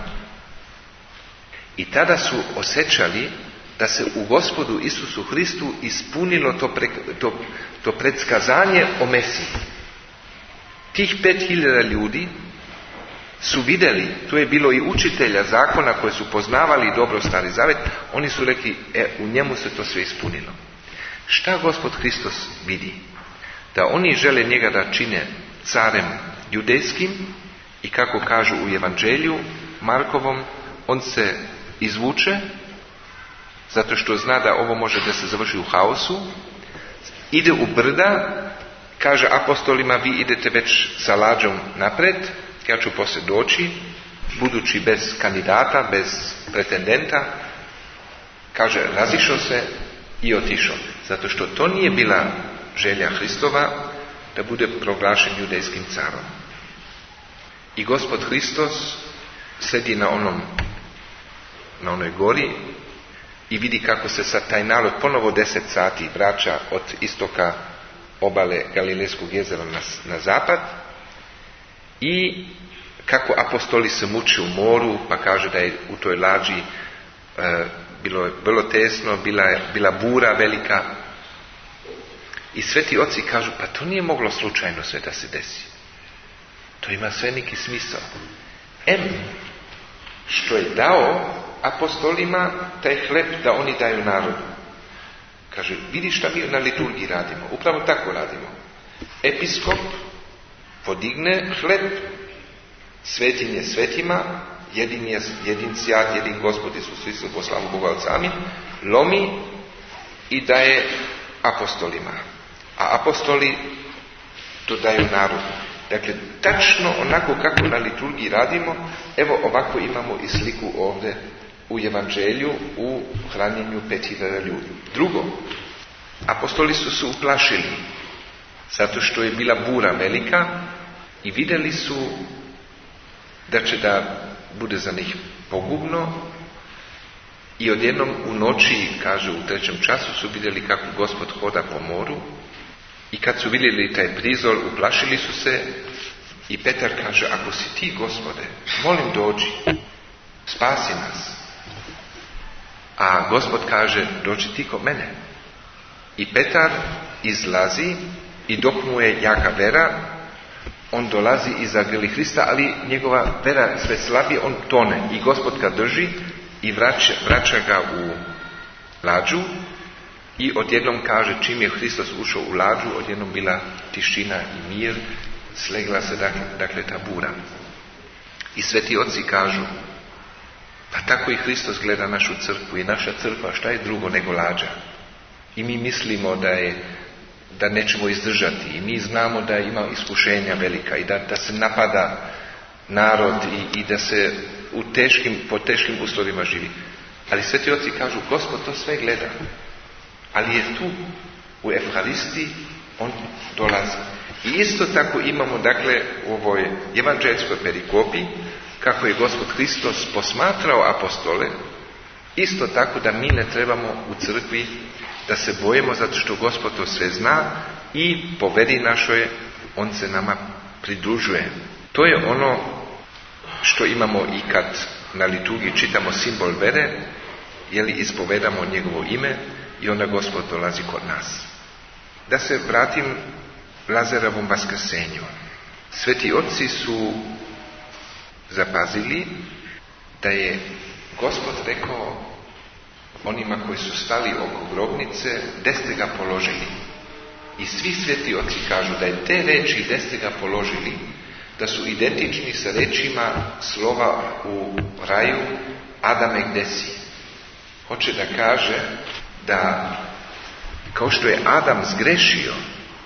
I tada su osjećali da se u Gospodu Isusu Hristu ispunilo to, pre, to, to predskazanje o Mesiji. Tih pet hiljada ljudi su vidjeli, tu je bilo i učitelja zakona koji su poznavali dobro Stari Zavet, oni su rekli, e, u njemu se to sve ispunilo. Šta Gospod Hristos vidi? Da oni žele njega da čine carem judejskim i kako kažu u Evanđelju Markovom, on se izvuče zato što zna da ovo može da se završi u haosu, ide u brda, kaže apostolima, vi idete već sa lađom napred, ja ću poslije doći, budući bez kandidata, bez pretendenta, kaže razišao se i otišao, zato što to nije bila želja Hristova da bude proglašen judejskim carom. I Gospod Hristos sedi na onom na onoj gori i vidi kako se sad taj narod ponovo deset sati vraća od istoka obale Galilejskog jezera na, na zapad i kako apostoli se muče u moru, pa kaže da je u toj lađi e, bilo vrlo tesno, bila, bila bura velika i sveti oci kažu, pa to nije moglo slučajno sve da se desi. To ima sve neki smisao. Em, što je dao apostolima taj hleb da oni daju narodu. Kaže, vidi šta mi na liturgiji radimo. Upravo tako radimo. Episkop podigne hleb, svetin je svetima, jedin je jedin sjat, jedin Gospod Isus Hristos, po slavu Boga Otca, amin, lomi i daje apostolima. A apostoli to daju narodu. Dakle, tačno onako kako na liturgiji radimo, evo ovako imamo i sliku ovdje u Evanđelju, u hranjenju pet hiljada ljudi. Drugo, apostoli su se uplašili, zato što je bila bura velika i vidjeli su da će da bude za njih pogubno i odjednom u noći, kaže u trećem času, su vidjeli kako Gospod hoda po moru i kad su vidjeli taj prizor, uplašili su se i Petar kaže, ako si ti Gospode, molim dođi, spasi nas. A Gospod kaže, dođi ti kod mene. I Petar izlazi i dok mu je jaka vera, on dolazi iza grli Hrista, ali njegova vera sve slabije, on tone. I Gospod ga drži i vraća, vraća ga u lađu i odjednom kaže, čim je Hristos ušao u lađu, odjednom bila tišina i mir, slegla se dakle, dakle ta bura. I sveti oci kažu, pa tako i Hristos gleda našu crkvu i naša crkva šta je drugo nego lađa. I mi mislimo da je da nećemo izdržati i mi znamo da ima iskušenja velika i da, da se napada narod i, i da se u teškim, po teškim uslovima živi. Ali sveti oci kažu, Gospod to sve gleda. Ali je tu u Evharistiji, on dolazi. I isto tako imamo dakle u ovoj evanđelskoj perikopi kako je Gospod Hristos posmatrao apostole, isto tako da mi ne trebamo u crkvi da se bojimo zato što Gospod to sve zna i po veri našoj on se nama pridružuje. To je ono što imamo i kad na liturgiji čitamo simbol vere, jeli ispovedamo njegovo ime i onda Gospod dolazi kod nas. Da se vratim Lazarovom vaskrsenju. Sveti otci su zapazili da je Gospod rekao onima koji su stali oko grobnice, gdje ste ga položili. I svi sveti oci kažu da je te reči gdje ste ga položili, da su identični sa rečima slova u raju Adame gdje si. Hoće da kaže da kao što je Adam zgrešio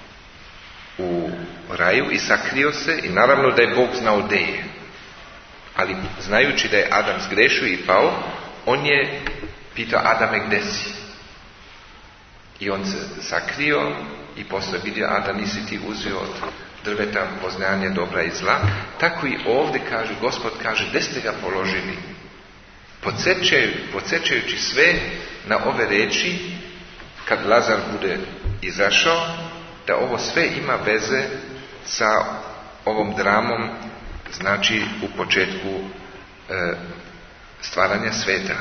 u raju i sakrio se i naravno da je Bog znao gdje je. Ali znajući da je Adam zgrešio i pao, on je pitao Adame gdje si? I on se sakrio i poslije vidio, a da nisi ti uzeo od drveta poznanja dobra i zla. Tako i ovdje kaže, Gospod kaže, gdje ste ga položili? Podsjećajući sve na ove riječi, kad Lazar bude izašao, da ovo sve ima veze sa ovom dramom, znači u početku e, stvaranja sveta.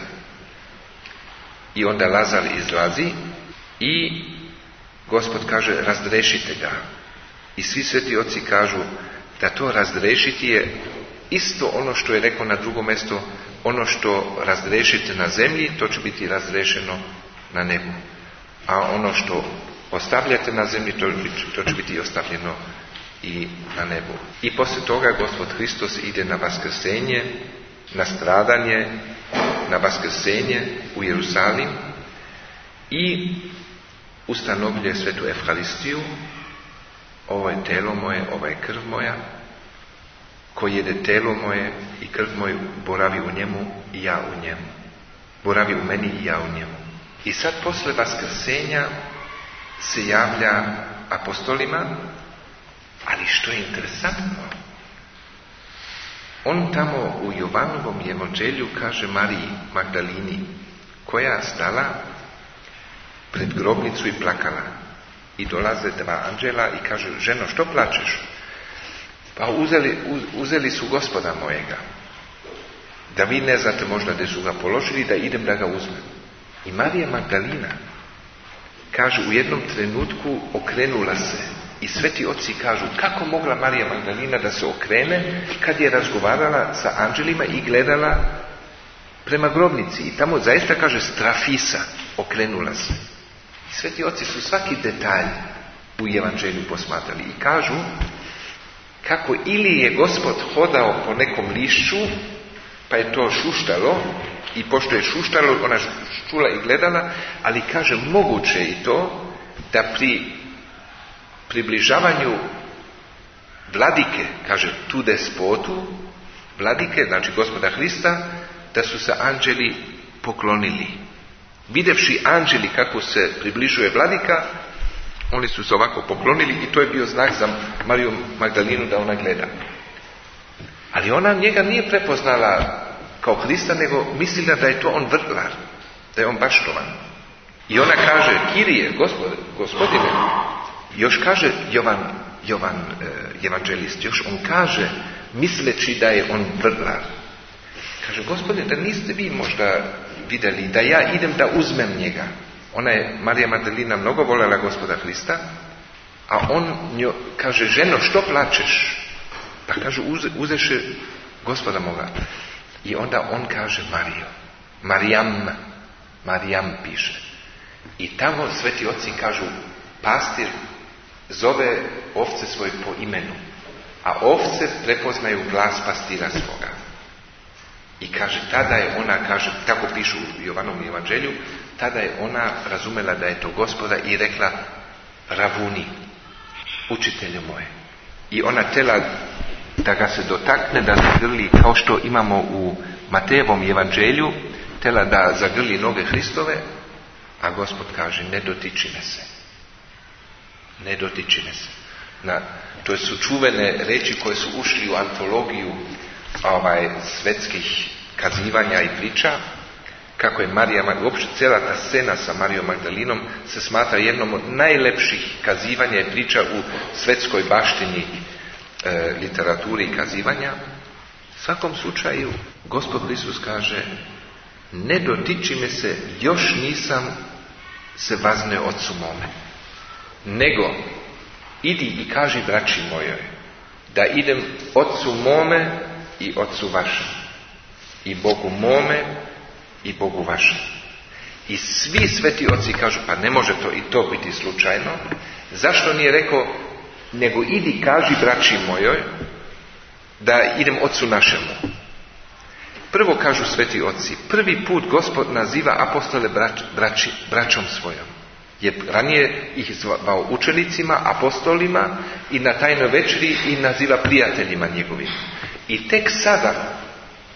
I onda Lazar izlazi i Gospod kaže, razrešite ga. I svi sveti oci kažu da to razrešiti je isto ono što je rekao na drugom mjestu, ono što razrešite na zemlji, to će biti razrešeno na nebu. A ono što ostavljate na zemlji, to, to će biti ostavljeno i na nebu. I poslije toga Gospod Hristos ide na vaskrsenje, na stradanje, na vaskrsenje u Jerusalim i ustanovljuje svetu Evharistiju. Ovo je telo moje, ovo je krv moja. Ko jede telo moje i krv moju, boravi u njemu i ja u njemu. Boravi u meni i ja u njemu. I sad posle vaskrsenja se javlja apostolima, ali što je interesantno, on tamo u Jovanovom evanđelju kaže Mariji Magdalini, koja stala pred grobnicu i plakala. I dolaze dva anđela i kažu, ženo, što plačeš? Pa uzeli, uz, uzeli su Gospoda mojega. Da vi ne znate možda gdje su ga položili, da idem da ga uzmem. I Marija Magdalina, kaže, u jednom trenutku okrenula se. I sveti oci kažu, kako mogla Marija Magdalina da se okrene kad je razgovarala sa anđelima i gledala prema grobnici. I tamo zaista kaže strafisa, okrenula se. I sveti oci su svaki detalj u evanđelju posmatrali i kažu kako ili je Gospod hodao po nekom lišću, pa je to šuštalo, i pošto je šuštalo, ona čula i gledala, ali kaže moguće je i to da pri približavanju vladike, kaže tu despotu, vladike, znači Gospoda Hrista, da su se anđeli poklonili. Videvši anđeli kako se približuje vladika, oni su se ovako poklonili i to je bio znak za Mariju Magdalinu da ona gleda. Ali ona njega nije prepoznala kao Hrista, nego mislila da je to on vrtlar, da je on baštovan. I ona kaže, Kirije, gospod, gospodine, još kaže Jovan, Jovan e, evanđelist, još on kaže, misleći da je on vrtlar. Kaže, gospodine, da niste vi možda vidjeli da ja idem da uzmem njega. Ona je, Marija Magdalina, mnogo voljela Gospoda Hrista, a on njo, kaže, ženo, što plačeš? Pa kaže, uze, uzeše Gospoda moga. I onda on kaže Marijo, Marijam, Marijam piše. I tamo sveti oci kažu, pastir zove ovce svoje po imenu, a ovce prepoznaju glas pastira svoga. I kaže, tada je ona, kaže, tako pišu u Jovanovom evanđelju, tada je ona razumela da je to Gospoda i rekla, Ravuni, učitelju moje. I ona tela da ga se dotakne, da zagrli, kao što imamo u Matejevom evanđelju, tela da zagrli noge Hristove, a Gospod kaže, ne dotiči me se. Ne dotiči me se. Na, to su čuvene reči koje su ušli u antologiju ovaj, svetskih kazivanja i priča, kako je Marija, uopšte cijela ta scena sa Marijom Magdalinom se smatra jednom od najlepših kazivanja i priča u svetskoj baštini e, literaturi i kazivanja. U svakom slučaju, Gospod Isus kaže, ne dotiči me se, još nisam se vazneo Otcu mome. Nego, idi i kaži braći mojoj, da idem Otcu mome i Otcu vašem, i Bogu mome i Bogu vašem. I svi sveti oci kažu, pa ne može to i to biti slučajno. Zašto nije rekao, nego idi kaži braći mojoj, da idem Otcu našemu. Prvo kažu sveti oci, prvi put Gospod naziva apostole brač, brači, braćom svojom. Je ranije ih zvao učenicima, apostolima i na tajnoj večeri i naziva prijateljima njegovim. I tek sada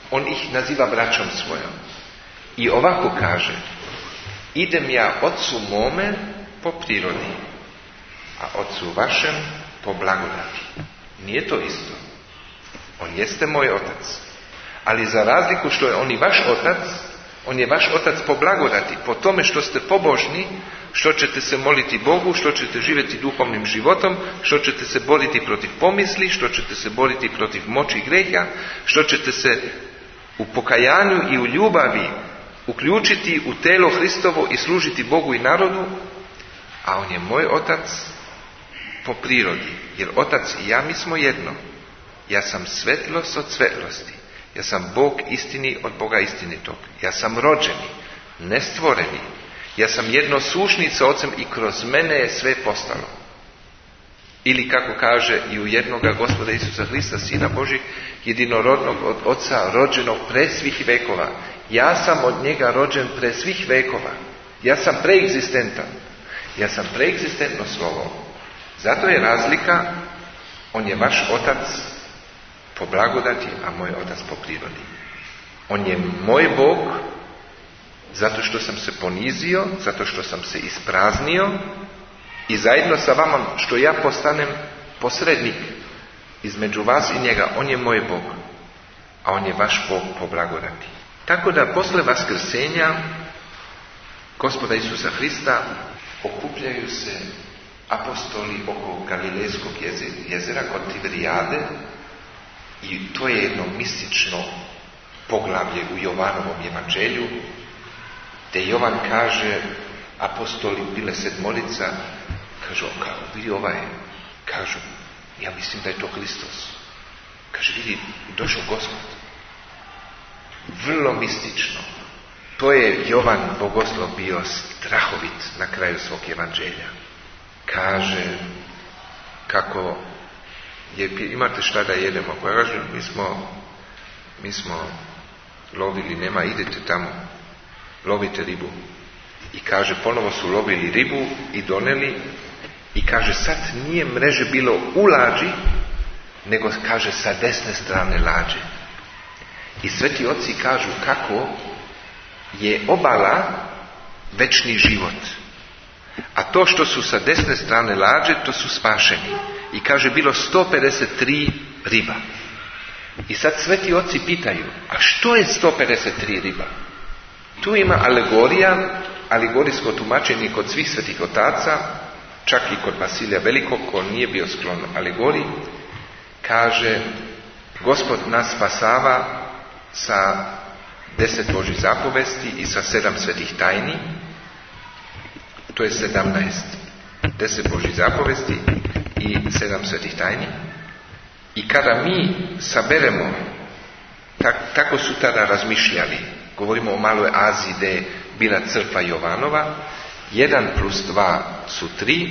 On ih naziva braćom svojom. I ovako kaže: idem ja ocu mome po prirodi, a ocu vašem po blagodati. Nije to isto. On jeste moj otac. Ali za razliku što je on i vaš otac, on je vaš otac po blagodati, po tome što ste pobožni, što ćete se moliti Bogu, što ćete živjeti duhovnim životom, što ćete se boriti protiv pomisli, što ćete se boriti protiv moći greha, što ćete se u pokajanju i u ljubavi uključiti u telo Hristovo i služiti Bogu i narodu, a on je moj otac po prirodi, jer otac i ja mi smo jedno. Ja sam svetlost od svetlosti. Ja sam Bog istini od Boga istinitog. Ja sam rođeni, nestvoreni. Ja sam jedno sušni sa Ocem i kroz mene je sve postalo. Ili kako kaže i u jednoga Gospoda Isusa Hrista, Sina Božih, jedinorodnog od Oca, rođenog pre svih vekova. Ja sam od njega rođen pre svih vekova. Ja sam preegzistentan. Ja sam preegzistentno slovo. Zato je razlika, on je vaš otac po blagodati, a moj otac po prirodi. On je moj Bog zato što sam se ponizio, zato što sam se ispraznio i zajedno sa vama što ja postanem posrednik između vas i njega. On je moj Bog, a on je vaš Bog po blagodati. Tako da posle vaskrsenja Gospoda Isusa Hrista okupljaju se apostoli oko Galilejskog jezera kod Tiberijade i to je jedno mistično poglavlje u Jovanovom evanđelju, gdje Jovan kaže, apostoli bile sedmorica, kažu, kako vidi ovaj, kažu, ja mislim da je to Hristos. Kaže, vidi, došao Gospod. Vrlo mistično. To je Jovan Bogoslov bio strahovit na kraju svog evanđelja. Kaže kako je, imate šta da jedemo. Kaže, mi smo, mi smo lovili, nema, idete tamo, lovite ribu. I kaže, ponovo su lovili ribu i doneli i kaže, sad nije mreže bilo u lađi, nego kaže sa desne strane lađe. I sveti oci kažu kako je obala večni život. A to što su sa desne strane lađe, to su spašeni. I kaže, bilo sto pedeset tri riba. I sad sveti oci pitaju, a što je sto pedeset tri riba? Tu ima alegorija, alegorijsko tumačenje kod svih svetih otaca, čak i kod Vasilija Velikog, ko nije bio sklon alegoriji. Kaže, Gospod nas spasava sa deset Božih zapovesti i sa sedam svetih tajni. To je sedamnaest. Deset Božih zapovesti i sedam svetih tajni. I kada mi saberemo, tak, tako su tada razmišljali, govorimo o Maloj Aziji gdje je bila crkva Jovanova, jedan plus dva su tri,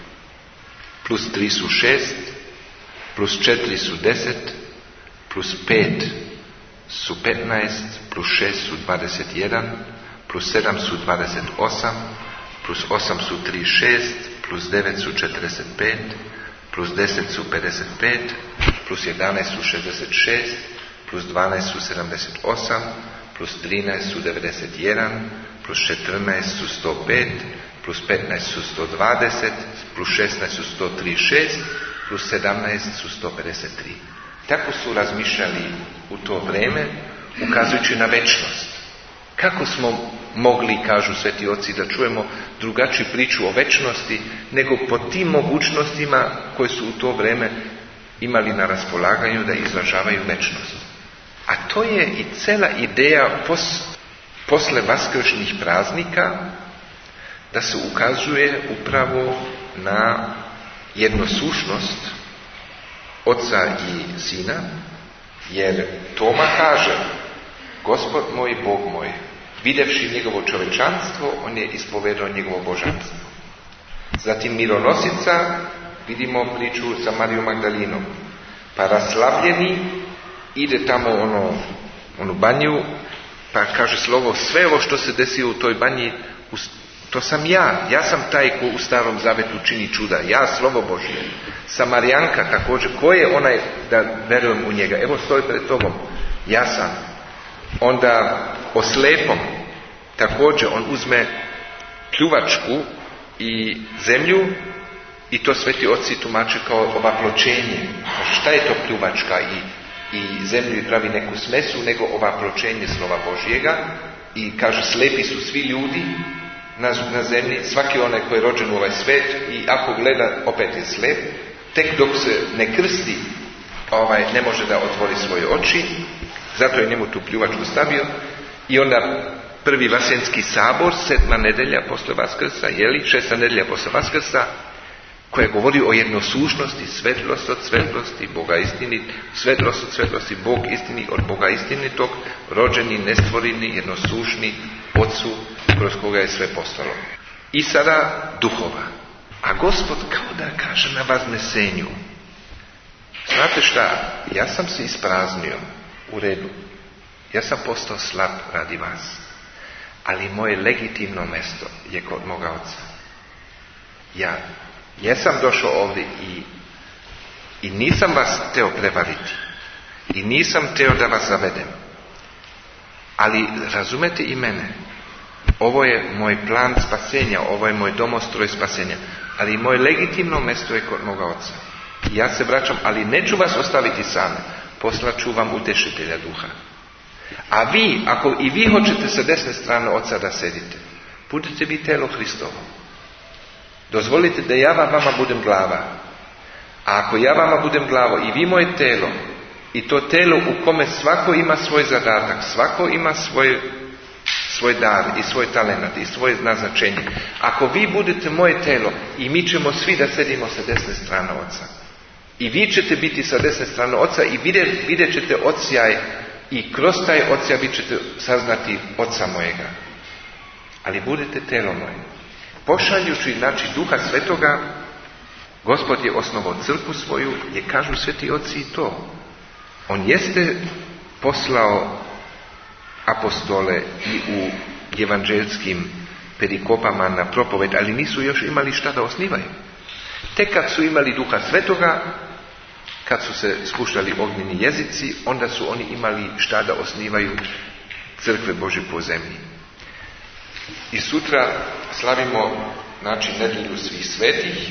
plus tri su šest, plus četiri su deset, plus pet su petnaest, plus šest su dvadeset jedan, plus sedam su dvadeset osam, plus osam su tri šest, plus devet su četrdeset pet, plus deset su pedeset pet, plus jedanaest su šezdeset šest, plus dvanaest su sedamdeset osam, plus trinaest su devedeset jedan, plus četrnaest su sto pet, plus petnaest su sto dvadeset, plus šesnaest su sto trideset šest, plus sedamnaest su sto pedeset tri. Tako su razmišljali u to vrijeme, ukazujući na večnost. Kako smo mogli, kažu sveti oci, da čujemo drugačiju priču o večnosti, nego po tim mogućnostima koje su u to vrijeme imali na raspolaganju da izražavaju večnost. A to je i cela ideja pos, posle vaskršnjih praznika, da se ukazuje upravo na jednosušnost Oca i Sina, jer Toma kaže, Gospod moj, Bog moj, videvši njegovo čovečanstvo, on je ispovedao njegovo božanstvo. Zatim mironosica, vidimo priču sa Marijom Magdalinom. Pa raslavljeni, ide tamo ono, onu banju, pa kaže slovo, sve ovo što se desilo u toj banji, to sam ja. Ja sam taj ko u Starom Zavetu čini čuda. Ja, slovo Božje. Samarijanka također. Ko je onaj da verujem u njega? Evo stoji pred tobom. Ja sam. Onda o slepom također on uzme pljuvačku i zemlju i to sveti oci tumače kao ovapločenje. Kaže, šta je to pljuvačka i, i zemlju i pravi neku smesu, nego ovapločenje slova Božjega. I kaže, slepi su svi ljudi na, na zemlji, svaki onaj koji je rođen u ovaj svet i ako gleda, opet je slep. Tek dok se ne krsti, ovaj, ne može da otvori svoje oči, zato je njemu tu pljuvačku stavio. I onda prvi Vasenski sabor, sedma nedelja posle Vaskrsa, jeli, šesta nedelja posle Vaskrsa, koja govori o jednosušnosti, svetlost od svetlosti, Boga istinit, svetlost od svetlosti, Bog istini od Boga istinitog, rođeni, nestvoreni, jednosušni, Otcu, kroz koga je sve postalo. I sada duhova. A Gospod kao da kaže na vaznesenju, znate šta, ja sam se ispraznio, u redu, ja sam postao slab radi vas, ali moje legitimno mesto je kod moga Oca. Ja jesam došao ovdje i, i nisam vas teo prevariti i nisam teo da vas zavedem, ali razumete i mene, ovo je moj plan spasenja, ovo je moj domostroj spasenja, ali moje legitimno mjesto je kod moga Oca. I ja se vraćam, ali neću vas ostaviti same, poslaću vam utešitelja duha. A vi, ako i vi hoćete sa desne strane Oca da sedite, budete vi telo Hristovo. Dozvolite da ja vama budem glava. A ako ja vama budem glavo i vi moje telo, i to telo u kome svako ima svoj zadatak, svako ima svoj, svoj dar i svoj talent i svoje naznačenje. Ako vi budete moje telo i mi ćemo svi da sedimo sa desne strane Oca. I vi ćete biti sa desne strane Oca i vidjet, vidjet ćete odsjaj i kroz taj odsjaj vi ćete saznati Oca mojega. Ali budete telo moje. Pošaljući, znači, Duha Svetoga, Gospod je osnovao crkvu svoju, je kažu sveti oci i to. On jeste poslao apostole i u evanđelskim perikopama na propoved, ali nisu još imali šta da osnivaju. Tek kad su imali Duha Svetoga, kad su se spuštali ognjeni jezici, onda su oni imali šta da osnivaju crkve Božje po zemlji. I sutra slavimo, znači, nedjelju svih svetih.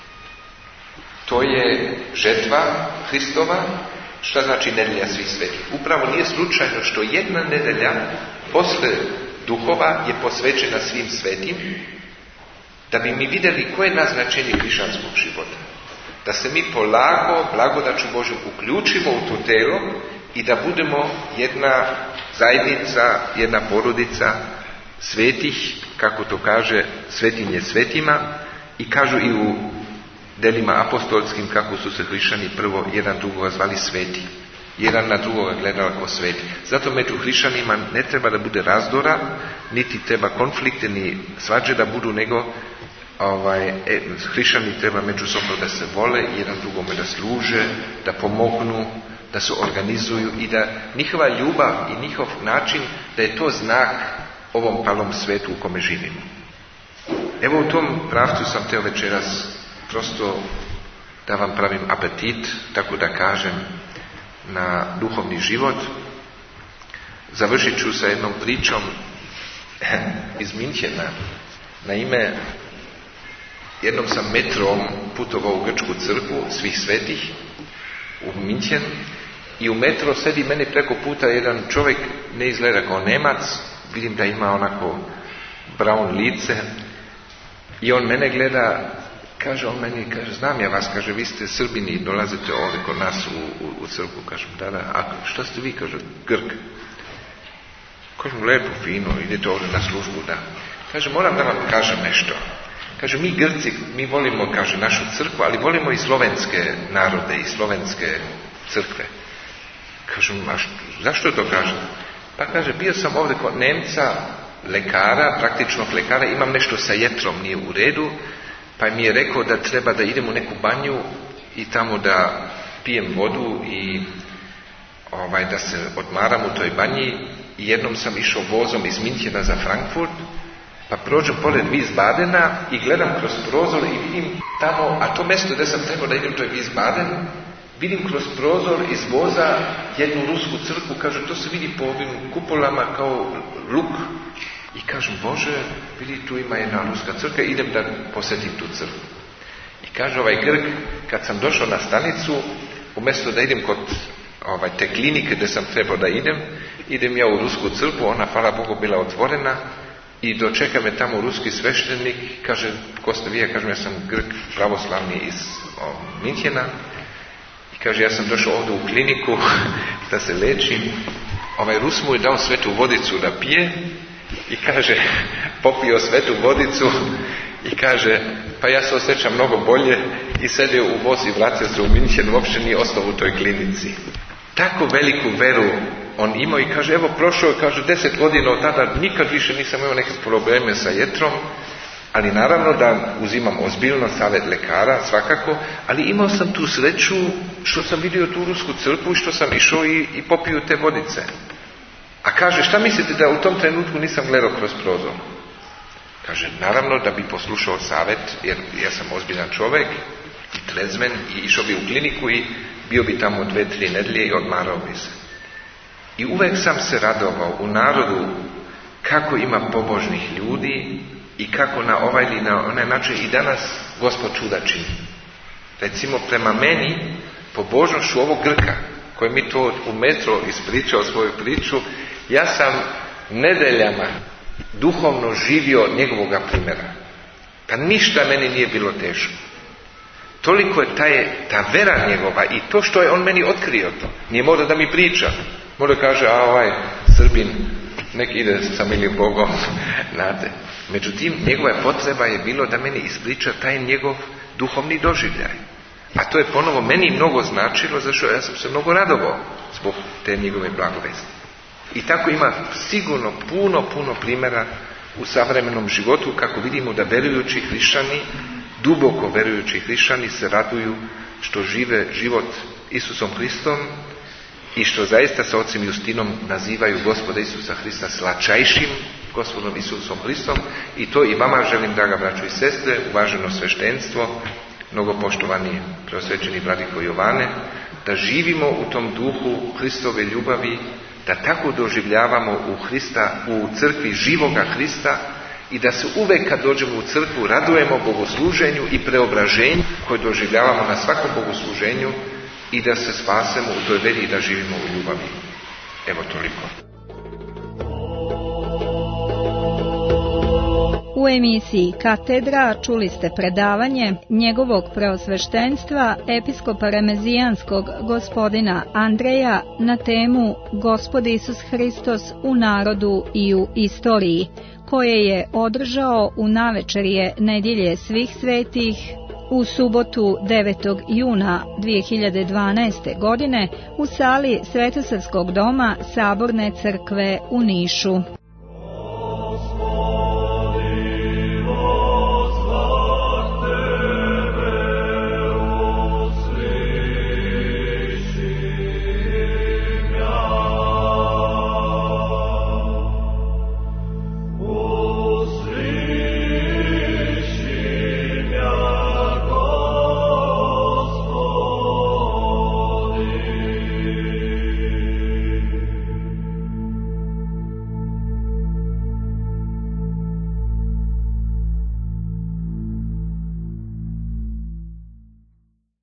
To je žetva Hristova. Šta znači nedjelja svih svetih? Upravo nije slučajno što jedna nedjelja posle duhova je posvećena svim svetim, da bi mi vidjeli koje je naznačenje hrišćanskog života. Da se mi polako, blagodaću Božju, uključimo u to telo i da budemo jedna zajednica, jedna porodica svetih, kako to kaže svetinje svetima, i kažu i u delima apostolskim kako su se hrišćani prvo jedan drugoga zvali sveti. Jedan na drugoga gledali kao sveti. Zato među hrišćanima ne treba da bude razdora, niti treba konflikte, ni svađe da budu, nego ovaj, e, hrišćani treba međusobno da se vole, jedan drugome da služe, da pomognu, da se organizuju i da njihova ljubav i njihov način, da je to znak ovom palom svetu u kome živimo. Evo u tom pravcu sam teo večeras prosto da vam pravim apetit, tako da kažem, na duhovni život. Završit ću sa jednom pričom iz Minchena. Naime, jednom sam metrom putovao u grčku crkvu svih svetih u Minchen i u metro sedi meni preko puta jedan čovjek, ne izgleda kao Nemac, vidim da ima onako brown lice i on mene gleda, kaže on meni, kaže, znam ja vas, kaže, vi ste Srbini, dolazite ovdje kod nas u, u, u crkvu, kažem, da, da, a šta ste vi, kaže, Grk. Kažem, lepo, fino, idete ovdje na službu, da. Kaže, moram da vam kažem nešto. Kaže, mi Grci, mi volimo, kaže, našu crkvu, ali volimo i slovenske narode i slovenske crkve. Kažem, a što, zašto to kažem? Pa kaže, bio sam ovdje kod Nemca, lekara, praktičnog lekara, imam nešto sa jetrom, nije u redu, pa mi je rekao da treba da idem u neku banju i tamo da pijem vodu i ovaj, da se odmaram u toj banji. I jednom sam išao vozom iz Minchena za Frankfurt, pa prođem pored Wiesbadena i gledam kroz prozor i vidim tamo, a to mjesto gdje sam trebao da idem, to je Wiesbaden, vidim kroz prozor iz voza jednu rusku crkvu, kaže, to se vidi po ovim kupolama kao luk. I kažem, Bože, vidi, tu ima jedna ruska crkva, idem da posjetim tu crkvu. I kaže ovaj Grk, kad sam došao na stanicu, umjesto da idem kod ovaj, te klinike gdje sam trebao da idem, idem ja u rusku crkvu, ona, hvala Bogu, bila otvorena i dočeka me tamo ruski sveštenik, kaže, ko ste vi? Ja kažem, ja sam Grk pravoslavni iz o, Minhena. I kaže, ja sam došao ovdje u kliniku da se lečim. Ovaj Rus mu je dao svetu vodicu da pije i kaže, popio svetu vodicu i kaže, pa ja se osjećam mnogo bolje i sedio u voz i vratio se u Minhen, uopće nije ostao u toj klinici. Tako veliku veru on imao i kaže, evo prošao je, kaže, deset godina od tada, nikad više nisam imao neke probleme sa jetrom, ali naravno da uzimam ozbiljno savjet lekara, svakako, ali imao sam tu sreću što sam vidio tu rusku crkvu i što sam išao i, i popio te vodice. A kaže, šta mislite da u tom trenutku nisam gledao kroz prozor? Kaže, naravno da bi poslušao savjet, jer ja sam ozbiljan čovjek i trezven i išao bi u kliniku i bio bi tamo dve, tri nedelje i odmarao bi se. I uvek sam se radovao u narodu kako ima pobožnih ljudi i kako na ovaj ili na onaj način i danas Gospod čuda čini. Recimo, prema meni, pobožnošću ovog Grka, koji mi to u metro ispričao svoju priču, ja sam nedeljama duhovno živio njegovoga primjera. Pa ništa meni nije bilo teško. Toliko je taj, ta vera njegova i to što je on meni otkrio to. Nije morao da mi priča. Možda kaže, a ovaj Srbin nek ide sa milim Bogom. Znate. Međutim, njegova potreba je bilo da meni ispriča taj njegov duhovni doživljaj. A to je ponovo meni mnogo značilo, zašto ja sam se mnogo radovao zbog te njegove blagovesti. I tako ima sigurno puno, puno primjera u savremenom životu kako vidimo da verujući hrišćani, duboko verujući hrišćani se raduju što žive život Isusom Hristom i što zaista sa ocem Justinom nazivaju Gospoda Isusa Hrista slačajšim Gospodom Isusom Hristom. I to i vama želim, draga braćo i sestre, uvaženo sveštenstvo, mnogo poštovani preosvećeni vladiko Jovane, da živimo u tom duhu Hristove ljubavi, da tako doživljavamo u Hrista, u crkvi živoga Hrista i da se uvek kad dođemo u crkvu radujemo bogosluženju i preobraženju koje doživljavamo na svakom bogosluženju i da se spasemo u toj veri i da živimo u ljubavi. Evo toliko. U emisiji Katedra čuli ste predavanje njegovog preosveštenstva episkopa remezijanskog gospodina Andreja na temu Gospod Isus Hristos u narodu i u istoriji, koje je održao u navečerje nedjelje svih svetih u subotu devetog juna dvije hiljade dvanaeste. godine u sali Svetosavskog doma Saborne crkve u Nišu.